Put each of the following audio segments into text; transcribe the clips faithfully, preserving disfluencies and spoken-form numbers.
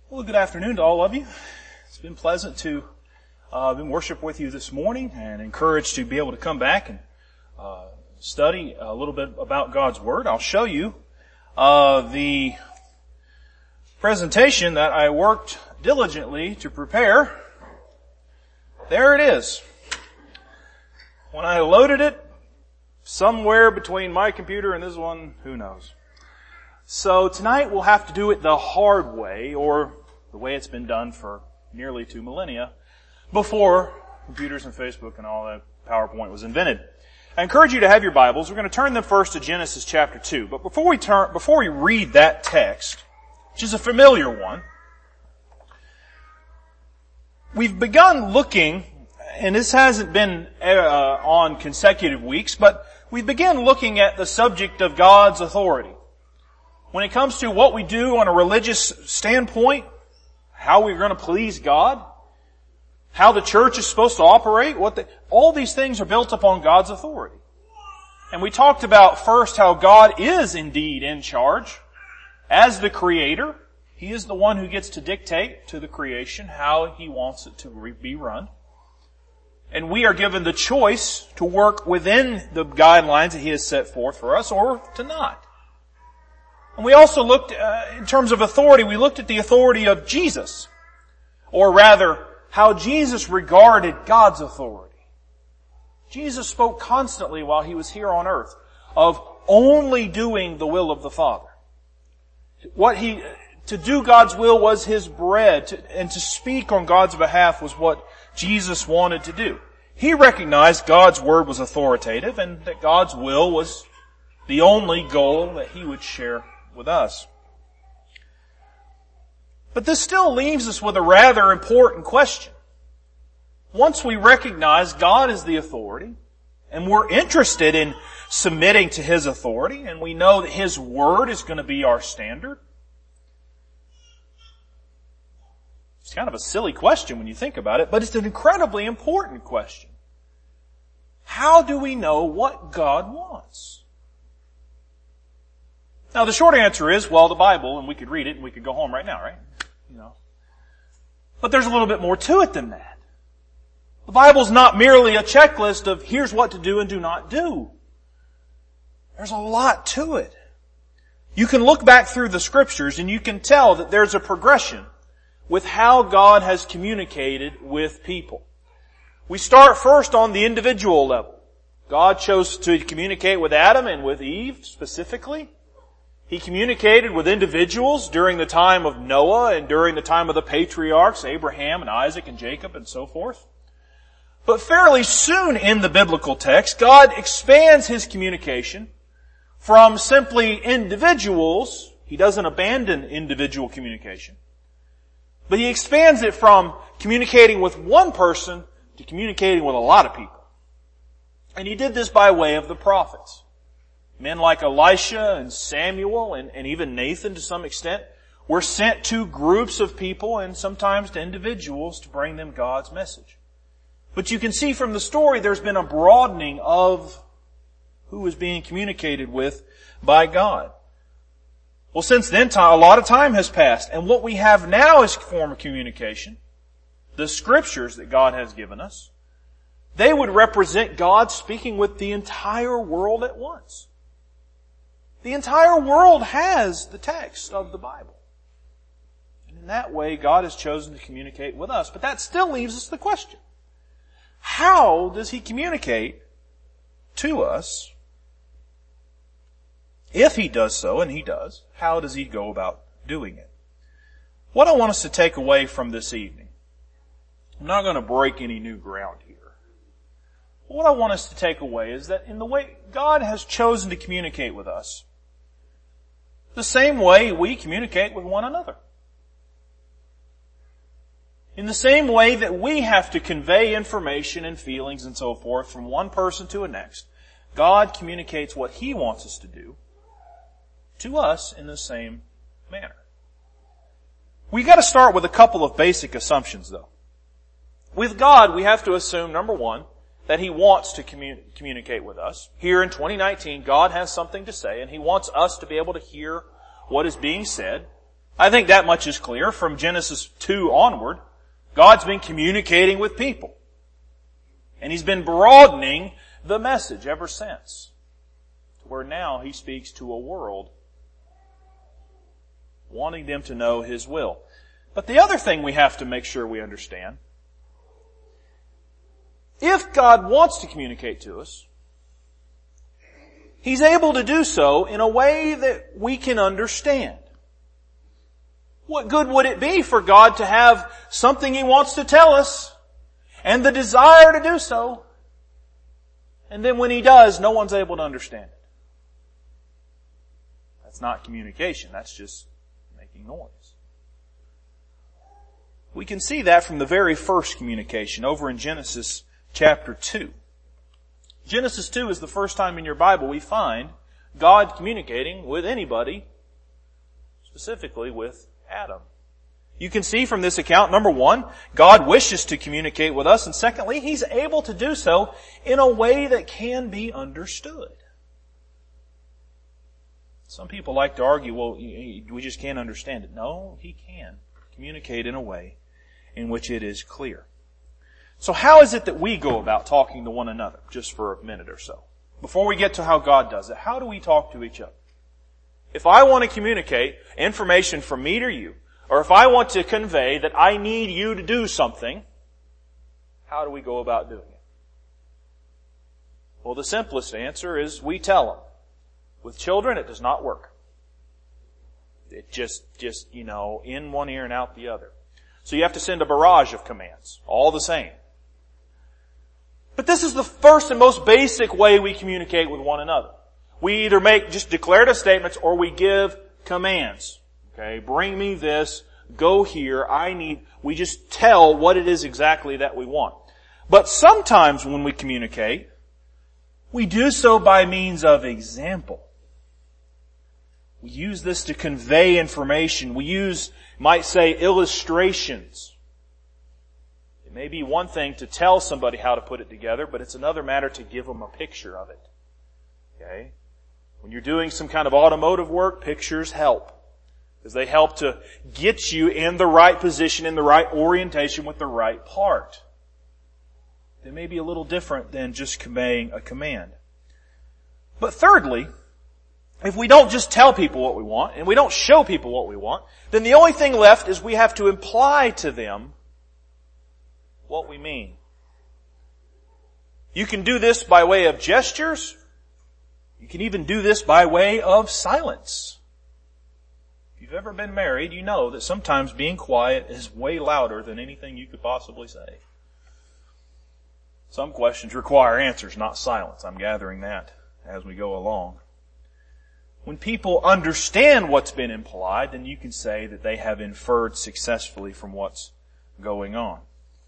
Well, good afternoon to all of you. It's been pleasant to uh, been worship with you this morning and encouraged to be able to come back and uh, study a little bit about God's Word. I'll show you uh, the presentation that I worked diligently to prepare. There it is. When I loaded it, somewhere between my computer and this one, who knows. So tonight we'll have to do it the hard way, or the way it's been done for nearly two millennia, before computers and Facebook and all that PowerPoint was invented. I encourage you to have your Bibles. We're going to turn them first to Genesis chapter two. But before we turn, before we read that text, which is a familiar one, we've begun looking, and this hasn't been uh, on consecutive weeks, but we began looking at the subject of God's authority. When it comes to what we do on a religious standpoint, how we're going to please God, how the church is supposed to operate, what the, all these things are built upon God's authority. And we talked about first how God is indeed in charge. As the Creator, He is the one who gets to dictate to the creation how He wants it to be run. And we are given the choice to work within the guidelines that He has set forth for us or to not. And we also looked, uh, in terms of authority, we looked at the authority of Jesus. Or rather, how Jesus regarded God's authority. Jesus spoke constantly while He was here on earth of only doing the will of the Father. What He, to do God's will was His bread, to, and to speak on God's behalf was what Jesus wanted to do. He recognized God's word was authoritative and that God's will was the only goal that He would share with us. But this still leaves us with a rather important question. Once we recognize God is the authority, and we're interested in submitting to His authority, and we know that His word is going to be our standard, it's kind of a silly question when you think about it, but it's an incredibly important question. How do we know what God wants? Now the short answer is, well, the Bible, and we could read it and we could go home right now, right? You know. But there's a little bit more to it than that. The Bible's not merely a checklist of here's what to do and do not do. There's a lot to it. You can look back through the Scriptures and you can tell that there's a progression with how God has communicated with people. We start first on the individual level. God chose to communicate with Adam and with Eve specifically. He communicated with individuals during the time of Noah and during the time of the patriarchs, Abraham and Isaac and Jacob and so forth. But fairly soon in the biblical text, God expands His communication from simply individuals. He doesn't abandon individual communication. But He expands it from communicating with one person to communicating with a lot of people. And He did this by way of the prophets. Men like Elisha and Samuel and, and even Nathan to some extent were sent to groups of people and sometimes to individuals to bring them God's message. But you can see from the story there's been a broadening of who is being communicated with by God. Well, since then, a lot of time has passed, and what we have now is a form of communication. The Scriptures that God has given us, they would represent God speaking with the entire world at once. The entire world has the text of the Bible. And in that way, God has chosen to communicate with us. But that still leaves us the question. How does He communicate to us? If He does so, and He does, how does He go about doing it? What I want us to take away from this evening, I'm not going to break any new ground here. What I want us to take away is that in the way God has chosen to communicate with us, the same way we communicate with one another. In the same way that we have to convey information and feelings and so forth from one person to the next, God communicates what He wants us to do to us in the same manner. We got to start with a couple of basic assumptions though. With God, we have to assume, number one, that He wants to commun- communicate with us. Here in twenty nineteen, God has something to say, and He wants us to be able to hear what is being said, I think that much is clear from Genesis two onward. God's been communicating with people. And He's been broadening the message ever since. To where now He speaks to a world wanting them to know His will. But the other thing we have to make sure we understand, if God wants to communicate to us, He's able to do so in a way that we can understand. What good would it be for God to have something He wants to tell us and the desire to do so, and then when He does, no one's able to understand it? That's not communication. That's just making noise. We can see that from the very first communication over in Genesis chapter two. Genesis two is the first time in your Bible we find God communicating with anybody, specifically with Adam. You can see from this account, number one, God wishes to communicate with us, and secondly, He's able to do so in a way that can be understood. Some people like to argue, well, we just can't understand it. No, He can communicate in a way in which it is clear. So how is it that we go about talking to one another, just for a minute or so? Before we get to how God does it, how do we talk to each other? If I want to communicate information from me to you, or if I want to convey that I need you to do something, how do we go about doing it? Well, the simplest answer is we tell them. With children, it does not work. It just, just, you know, in one ear and out the other. So you have to send a barrage of commands, all the same. But this is the first and most basic way we communicate with one another. We either make just declarative statements or we give commands. Okay, bring me this, go here, I need, we just tell what it is exactly that we want. But sometimes when we communicate, we do so by means of example. We use this to convey information. We use, might say, illustrations. It may be one thing to tell somebody how to put it together, but it's another matter to give them a picture of it. Okay? When you're doing some kind of automotive work, pictures help. Because they help to get you in the right position, in the right orientation with the right part. They may be a little different than just conveying a command. But thirdly, if we don't just tell people what we want, and we don't show people what we want, then the only thing left is we have to imply to them what we mean. You can do this by way of gestures. You can even do this by way of silence. If you've ever been married, you know that sometimes being quiet is way louder than anything you could possibly say. Some questions require answers, not silence. I'm gathering that as we go along. When people understand what's been implied, then you can say that they have inferred successfully from what's going on.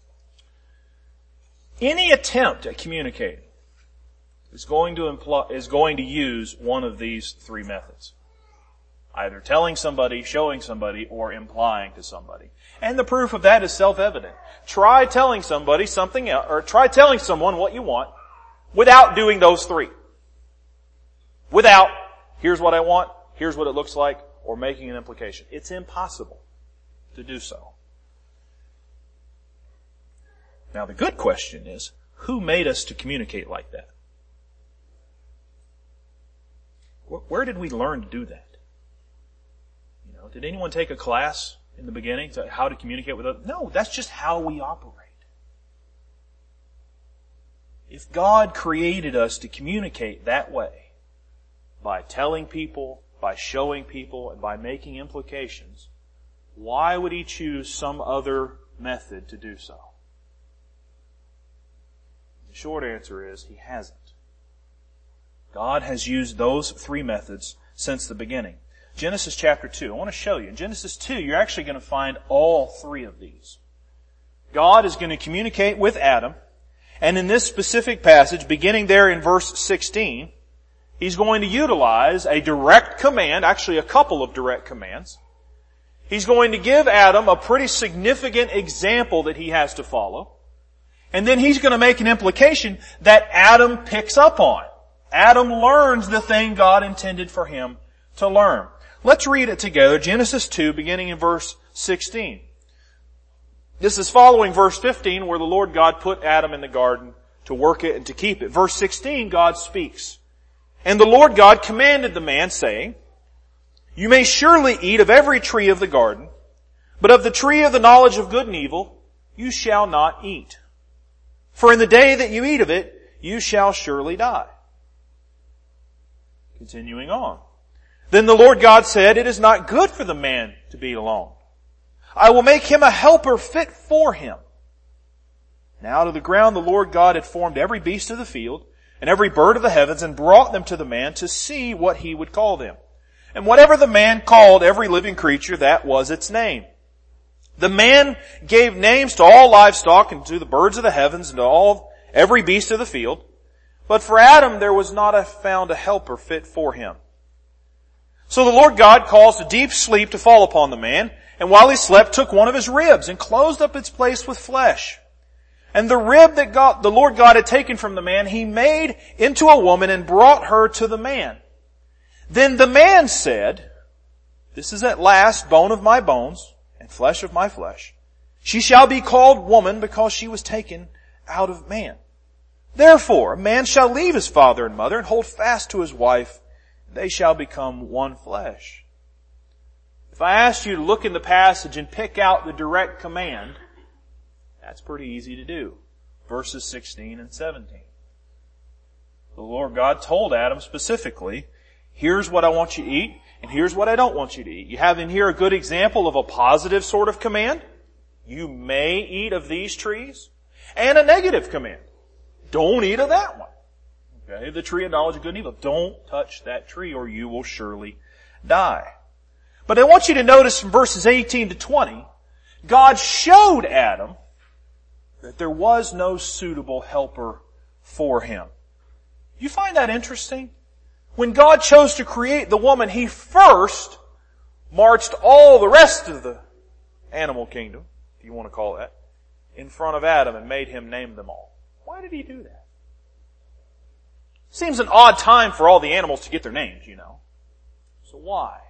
Any attempt at communicating is going to imply, is going to use one of these three methods. Either telling somebody, showing somebody, or implying to somebody. And the proof of that is self-evident. Try telling somebody something else, or try telling someone what you want without doing those three. Without, here's what I want, here's what it looks like, or making an implication. It's impossible to do so. Now the good question is, who made us to communicate like that? Where did we learn to do that? You know, did anyone take a class in the beginning to how to communicate with others? No, that's just how we operate. If God created us to communicate that way, by telling people, by showing people, and by making implications, why would He choose some other method to do so? The short answer is He hasn't. God has used those three methods since the beginning. Genesis chapter two. I want to show you. In Genesis two, you're actually going to find all three of these. God is going to communicate with Adam, and in this specific passage, beginning there in verse sixteen, He's going to utilize a direct command, actually a couple of direct commands. He's going to give Adam a pretty significant example that he has to follow. And then He's going to make an implication that Adam picks up on. Adam learns the thing God intended for him to learn. Let's read it together. Genesis two, beginning in verse sixteen. This is following verse fifteen, where the Lord God put Adam in the garden to work it and to keep it. Verse sixteen, God speaks. And the Lord God commanded the man, saying, You may surely eat of every tree of the garden, but of the tree of the knowledge of good and evil you shall not eat. For in the day that you eat of it, you shall surely die. Continuing on. Then the Lord God said, It is not good for the man to be alone. I will make him a helper fit for him. Now out of the ground the Lord God had formed every beast of the field and every bird of the heavens and brought them to the man to see what he would call them. And whatever the man called every living creature, that was its name. The man gave names to all livestock and to the birds of the heavens and to all every beast of the field. But for Adam there was not a, found a helper fit for him. So the Lord God caused a deep sleep to fall upon the man, and while he slept took one of his ribs and closed up its place with flesh. And the rib that God, the Lord God had taken from the man, he made into a woman and brought her to the man. Then the man said, This is at last bone of my bones and flesh of my flesh. She shall be called woman because she was taken out of man. Therefore, a man shall leave his father and mother and hold fast to his wife, and they shall become one flesh. If I asked you to look in the passage and pick out the direct command, that's pretty easy to do. Verses sixteen and seventeen. The Lord God told Adam specifically, here's what I want you to eat, and here's what I don't want you to eat. You have in here a good example of a positive sort of command. You may eat of these trees. And a negative command. Don't eat of that one. Okay, the tree of knowledge of good and evil. Don't touch that tree or you will surely die. But I want you to notice from verses eighteen to twenty, God showed Adam that there was no suitable helper for him. You find that interesting? When God chose to create the woman, He first marched all the rest of the animal kingdom, if you want to call it that, in front of Adam and made him name them all. Why did He do that? Seems an odd time for all the animals to get their names, you know. So why?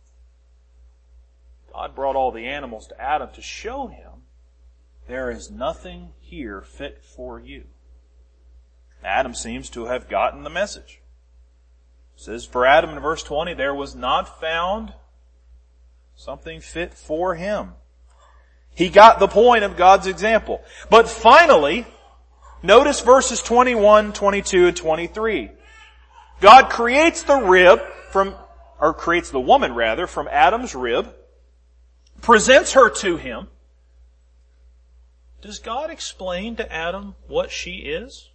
God brought all the animals to Adam to show him there is nothing here fit for you. Adam seems to have gotten the message. It says for Adam in verse twenty, there was not found something fit for him. He got the point of God's example. But finally, notice verses twenty-one, twenty-two, and twenty-three. God creates the rib from, or creates the woman rather, from Adam's rib, presents her to him. Does God explain to Adam what she is?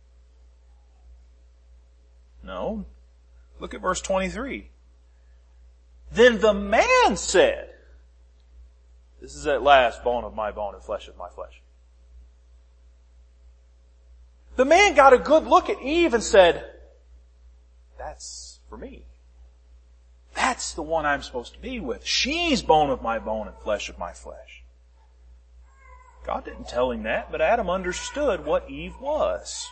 No. Look at verse twenty-three. Then the man said, This is at last bone of my bone and flesh of my flesh. The man got a good look at Eve and said, That's for me. That's the one I'm supposed to be with. She's bone of my bone and flesh of my flesh. God didn't tell him that, but Adam understood what Eve was.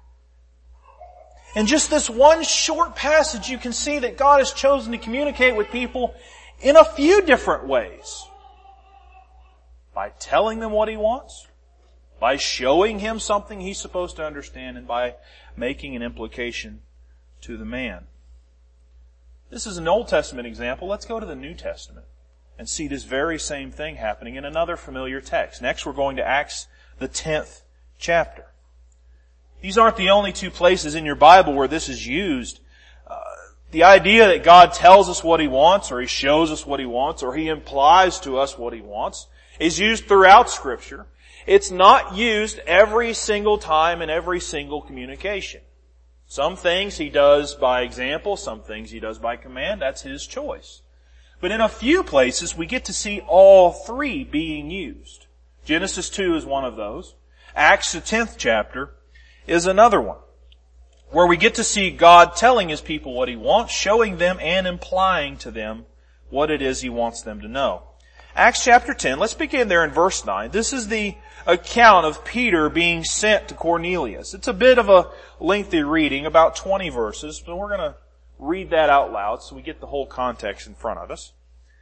In just this one short passage, you can see that God has chosen to communicate with people in a few different ways. By telling them what He wants, by showing him something he's supposed to understand, and by making an implication to the man. This is an Old Testament example. Let's go to the New Testament and see this very same thing happening in another familiar text. Next, we're going to Acts, the tenth chapter. These aren't the only two places in your Bible where this is used. Uh, the idea that God tells us what He wants, or He shows us what He wants, or He implies to us what He wants, is used throughout Scripture. It's not used every single time in every single communication. Some things He does by example, some things He does by command. That's His choice. But in a few places, we get to see all three being used. Genesis two is one of those. Acts, the tenth chapter, is another one, where we get to see God telling His people what He wants, showing them and implying to them what it is He wants them to know. Acts chapter ten, let's begin there in verse nine. This is the account of Peter being sent to Cornelius. It's a bit of a lengthy reading, about twenty verses, but we're going to read that out loud so we get the whole context in front of us.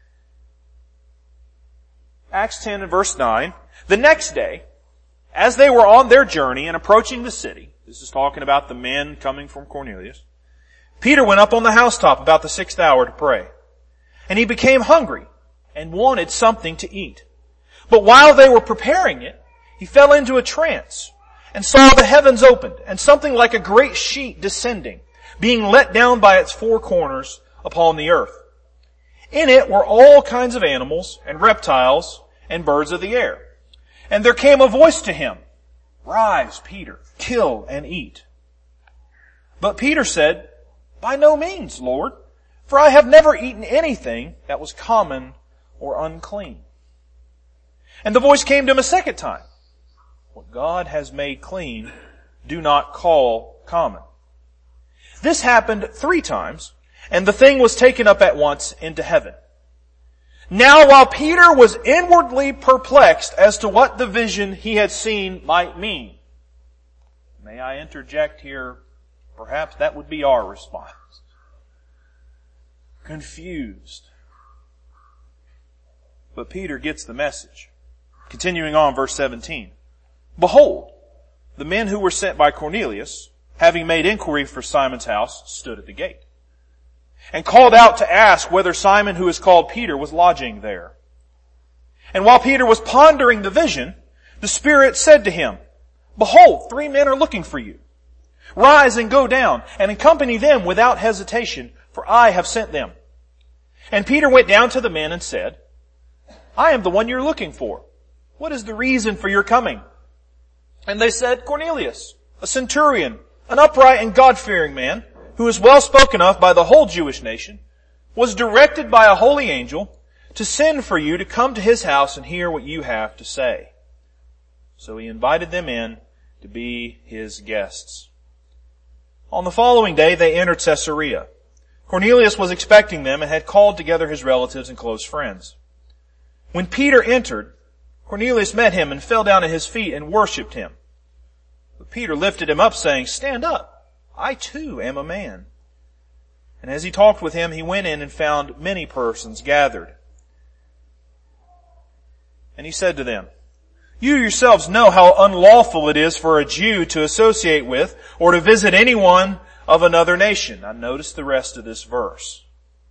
Acts ten and verse nine. The next day, as they were on their journey and approaching the city, this is talking about the men coming from Cornelius, Peter went up on the housetop about the sixth hour to pray. And he became hungry and wanted something to eat. But while they were preparing it, he fell into a trance and saw the heavens opened and something like a great sheet descending, being let down by its four corners upon the earth. In it were all kinds of animals and reptiles and birds of the air. And there came a voice to him, "Rise, Peter, kill and eat." But Peter said, "By no means, Lord, for I have never eaten anything that was common or unclean." And the voice came to him a second time, "What God has made clean, do not call common." This happened three times, and the thing was taken up at once into heaven. Now while Peter was inwardly perplexed as to what the vision he had seen might mean. May I interject here? Perhaps that would be our response. Confused. But Peter gets the message. Continuing on, verse seventeen. Behold, the men who were sent by Cornelius, having made inquiry for Simon's house, stood at the gate, and called out to ask whether Simon, who is called Peter, was lodging there. And while Peter was pondering the vision, the Spirit said to him, "Behold, three men are looking for you. Rise and go down, and accompany them without hesitation, for I have sent them." And Peter went down to the men and said, "I am the one you're looking for. What is the reason for your coming?" And they said, "Cornelius, a centurion, an upright and God-fearing man, who is well spoken of by the whole Jewish nation, was directed by a holy angel to send for you to come to his house and hear what you have to say." So he invited them in to be his guests. On the following day they entered Caesarea. Cornelius was expecting them and had called together his relatives and close friends. When Peter entered, Cornelius met him and fell down at his feet and worshipped him. But Peter lifted him up, saying, "Stand up, I too am a man." And as he talked with him, he went in and found many persons gathered. And he said to them, "You yourselves know how unlawful it is for a Jew to associate with or to visit anyone of another nation." Now notice the rest of this verse.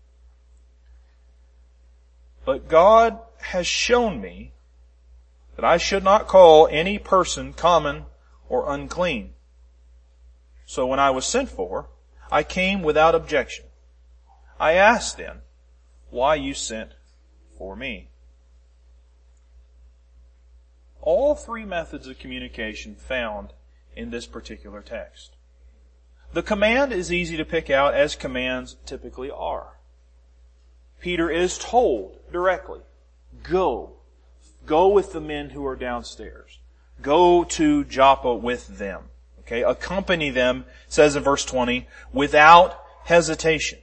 "But God has shown me that I should not call any person common or unclean. So when I was sent for, I came without objection. I asked then, why you sent for me?" All three methods of communication found in this particular text. The command is easy to pick out, as commands typically are. Peter is told directly, go. Go with the men who are downstairs. Go to Joppa with them. Okay, accompany them, says in verse twenty, without hesitation.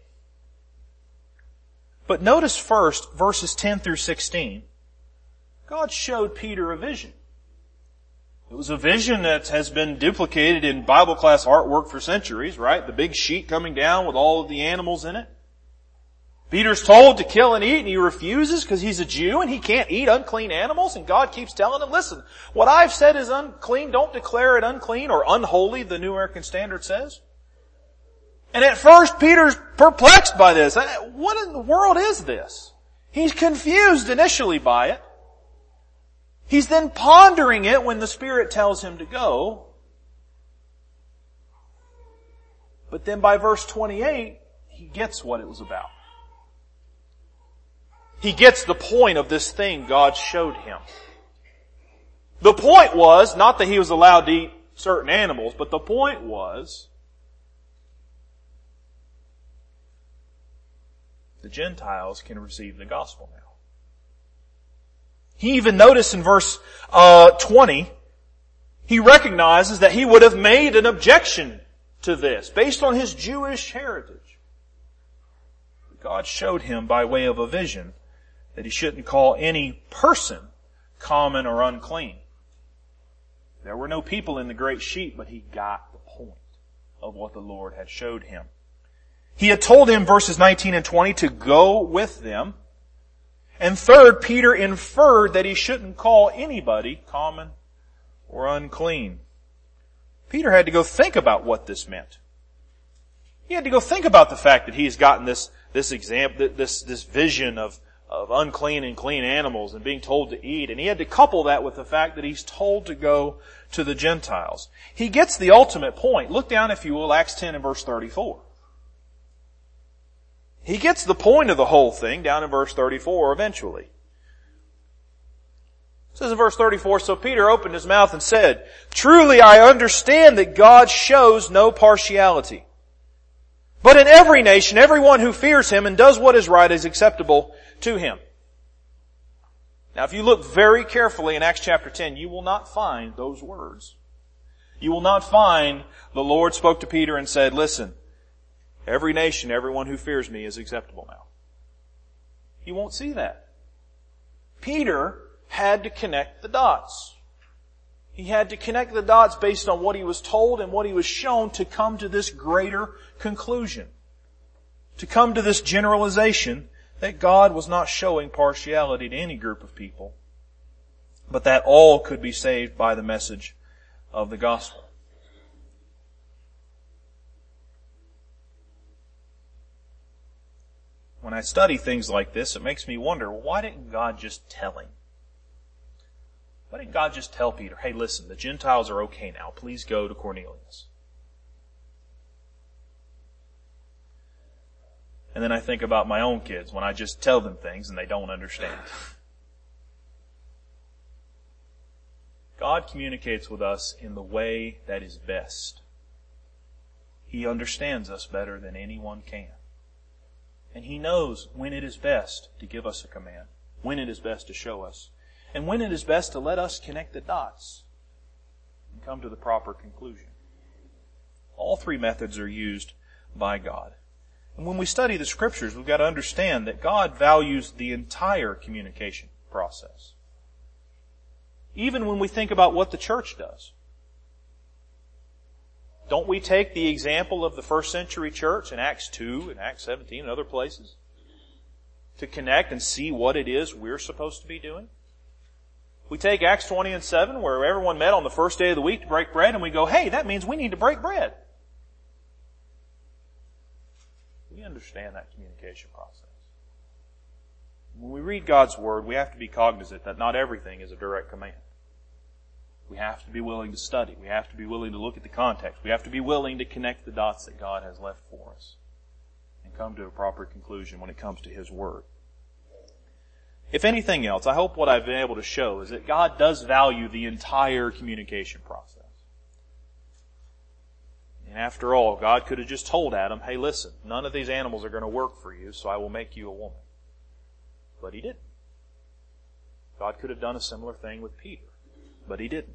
But notice first, verses ten through sixteen. God showed Peter a vision. It was a vision that has been duplicated in Bible class artwork for centuries, right? The big sheet coming down with all of the animals in it. Peter's told to kill and eat, and he refuses because he's a Jew and he can't eat unclean animals. And God keeps telling him, listen, what I've said is unclean. Don't declare it unclean or unholy, the New American Standard says. And at first, Peter's perplexed by this. What in the world is this? He's confused initially by it. He's then pondering it when the Spirit tells him to go. But then by verse twenty-eight, he gets what it was about. He gets the point of this thing God showed him. The point was not that he was allowed to eat certain animals, but the point was the Gentiles can receive the gospel now. He even noticed in verse uh, twenty, he recognizes that he would have made an objection to this based on his Jewish heritage. God showed him by way of a vision that he shouldn't call any person common or unclean. There were no people in the great sheet, but he got the point of what the Lord had showed him. He had told him, verses nineteen and twenty, to go with them. And third, Peter inferred that he shouldn't call anybody common or unclean. Peter had to go think about what this meant. He had to go think about the fact that he's gotten this, this example, this, this vision of, of unclean and clean animals and being told to eat. And he had to couple that with the fact that he's told to go to the Gentiles. He gets the ultimate point. Look down, if you will, Acts ten and verse thirty-four. He gets the point of the whole thing down in verse thirty-four eventually. It says in verse thirty-four, so Peter opened his mouth and said, truly I understand that God shows no partiality. But in every nation, everyone who fears Him and does what is right is acceptable to Him. Now if you look very carefully in Acts chapter ten, you will not find those words. You will not find the Lord spoke to Peter and said, listen, every nation, everyone who fears me is acceptable now. You won't see that. Peter had to connect the dots. He had to connect the dots based on what he was told and what he was shown to come to this greater conclusion. To come to this generalization that God was not showing partiality to any group of people, but that all could be saved by the message of the gospel. When I study things like this, it makes me wonder, well, why didn't God just tell him? Why didn't God just tell Peter, hey, listen, the Gentiles are okay now. Please go to Cornelius. And then I think about my own kids when I just tell them things and they don't understand. God communicates with us in the way that is best. He understands us better than anyone can. And He knows when it is best to give us a command, when it is best to show us, and when it is best to let us connect the dots and come to the proper conclusion. All three methods are used by God. And when we study the Scriptures, we've got to understand that God values the entire communication process. Even when we think about what the church does. Don't we take the example of the first century church in Acts two and Acts seventeen and other places to connect and see what it is we're supposed to be doing? We take Acts twenty and seven where everyone met on the first day of the week to break bread and we go, hey, that means we need to break bread. We understand that communication process. When we read God's Word, we have to be cognizant that not everything is a direct command. We have to be willing to study. We have to be willing to look at the context. We have to be willing to connect the dots that God has left for us and come to a proper conclusion when it comes to His Word. If anything else, I hope what I've been able to show is that God does value the entire communication process. And after all, God could have just told Adam, hey, listen, none of these animals are going to work for you, so I will make you a woman. But He didn't. God could have done a similar thing with Peter, but He didn't.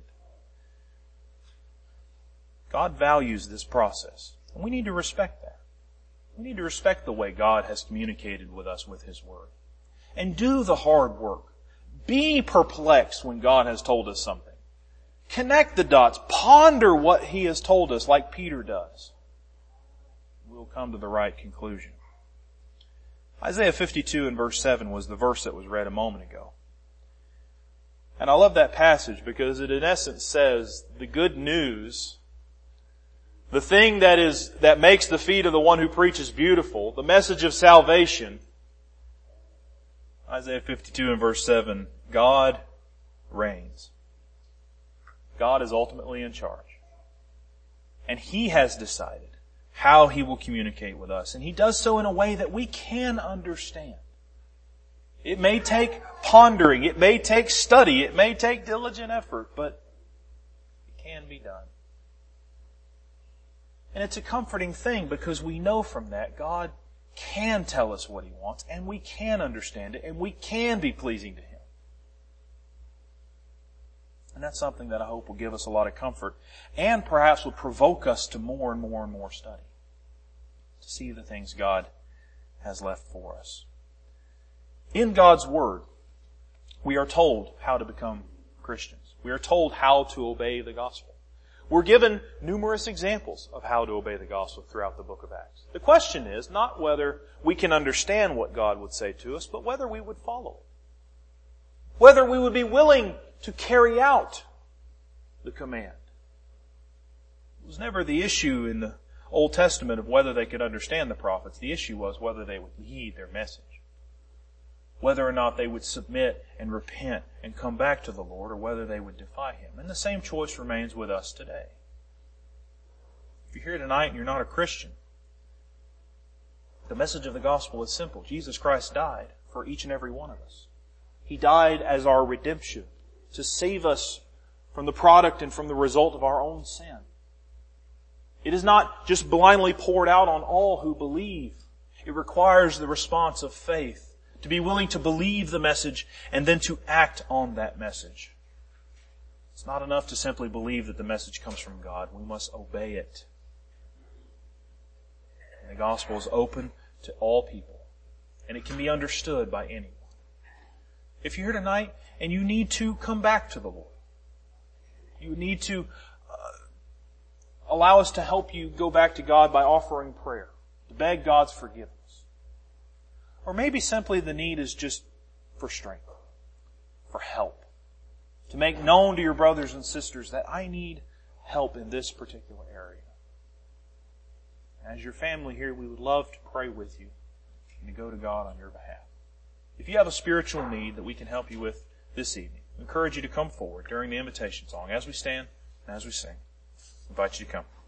God values this process, and we need to respect that. We need to respect the way God has communicated with us with His Word. And do the hard work. Be perplexed when God has told us something. Connect the dots. Ponder what He has told us like Peter does. We'll come to the right conclusion. Isaiah fifty-two and verse seven was the verse that was read a moment ago. And I love that passage because it in essence says the good news, the thing that is, that makes the feet of the one who preaches beautiful, the message of salvation. Isaiah fifty-two and verse seven, God reigns. God is ultimately in charge. And He has decided how He will communicate with us. And He does so in a way that we can understand. It may take pondering, it may take study, it may take diligent effort, but it can be done. And it's a comforting thing because we know from that God can tell us what He wants and we can understand it and we can be pleasing to Him. And that's something that I hope will give us a lot of comfort and perhaps will provoke us to more and more and more study. To see the things God has left for us. In God's Word, we are told how to become Christians. We are told how to obey the gospel. We're given numerous examples of how to obey the gospel throughout the book of Acts. The question is not whether we can understand what God would say to us, but whether we would follow it. Whether we would be willing to carry out the command. It was never the issue in the Old Testament of whether they could understand the prophets. The issue was whether they would heed their message. Whether or not they would submit and repent and come back to the Lord, or whether they would defy Him. And the same choice remains with us today. If you're here tonight and you're not a Christian, the message of the gospel is simple. Jesus Christ died for each and every one of us. He died as our redemption, to save us from the product and from the result of our own sin. It is not just blindly poured out on all who believe. It requires the response of faith, to be willing to believe the message and then to act on that message. It's not enough to simply believe that the message comes from God. We must obey it. And the gospel is open to all people, and it can be understood by anyone. If you're here tonight and you need to come back to the Lord, you need to uh, allow us to help you go back to God by offering prayer, to beg God's forgiveness. Or maybe simply the need is just for strength, for help. To make known to your brothers and sisters that I need help in this particular area. As your family here, we would love to pray with you and to go to God on your behalf. If you have a spiritual need that we can help you with this evening, I encourage you to come forward during the invitation song as we stand and as we sing. I invite you to come.